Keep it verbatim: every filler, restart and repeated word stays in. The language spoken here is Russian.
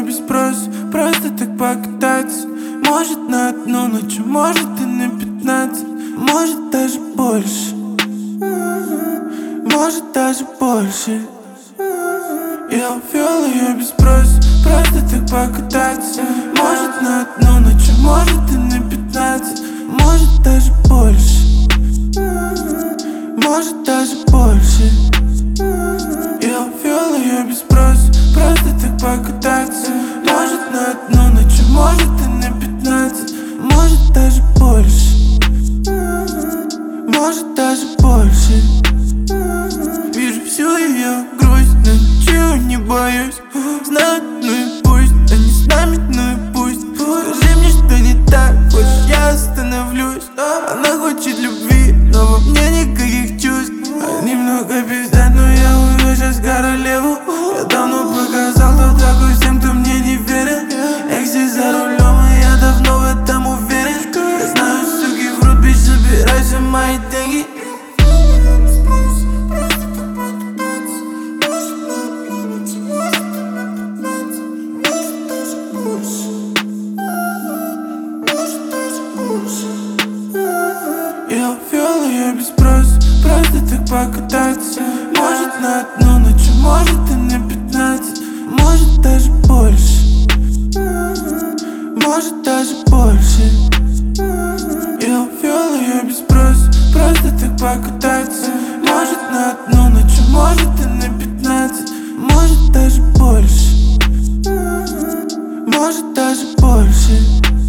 без спроса, просто так покататься. Может на одну ночь, может и на пятнадцать, может даже больше, может даже больше. Я увел ее без спроса, просто так покататься. Может на одну ночь, может и на пятнадцать, может даже больше, может даже больше. Я увел ее без спроса, просто так покататься. Может на одну ночь, может и на пятнадцать, может даже больше, может даже больше. Вижу всю ее грусть, но ничего не боюсь. Знают, ну и пусть, они с нами, ну и пусть. Скажи мне, что не так, хочешь, я остановлюсь. Она хочет любви, но во мне никаких чувств. Немного пиздят, но я увижу сейчас королеву. Я давно показал, кто такой всем, кто мне не верит. Экси за рулем, и я давно в этом уверен. Я знаю, суки врут, бич, забирай все мои деньги. Я увел ее без спроса, просто так покататься. Может на одну ночь, может и на пятнадцать, может даже больше, может даже больше. Я увел ее без спроса, просто так покататься. Может на одну ночь, может и на пятнадцать, может даже больше, может даже больше.